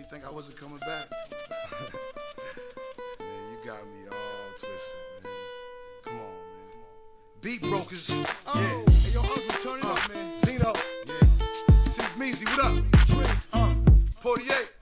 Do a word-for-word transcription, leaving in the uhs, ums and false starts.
think I wasn't coming back? Man, you got me all twisted, man. Come on, man. Beat Brokers. Oh, Yeah. hey, yo, Uncle, turn it Uh, up, man. Zeno. Yeah. Six Meezy, what up? Drinks. Uh, forty-eight.